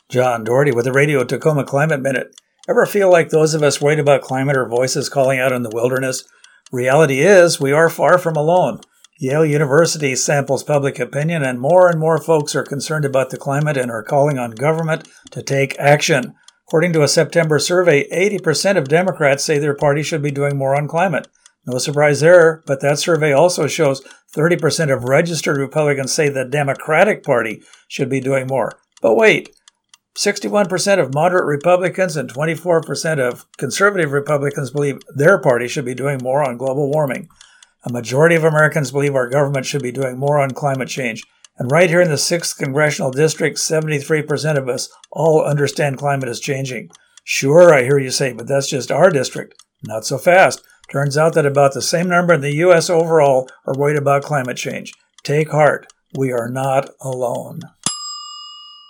John Doherty with the Radio Tacoma Climate Minute. Ever feel like those of us worried about climate are voices calling out in the wilderness? Reality is, we are far from alone. Yale University samples public opinion, and more folks are concerned about the climate and are calling on government to take action. According to a September survey, 80% of Democrats say their party should be doing more on climate. No surprise there, but that survey also shows 30% of registered Republicans say the Democratic Party should be doing more. But wait, 61% of moderate Republicans and 24% of conservative Republicans believe their party should be doing more on global warming. A majority of Americans believe our government should be doing more on climate change. And right here in the 6th Congressional District, 73% of us all understand climate is changing. Sure, I hear you say, but that's just our district. Not so fast. Turns out that about the same number in the U.S. overall are worried about climate change. Take heart. We are not alone.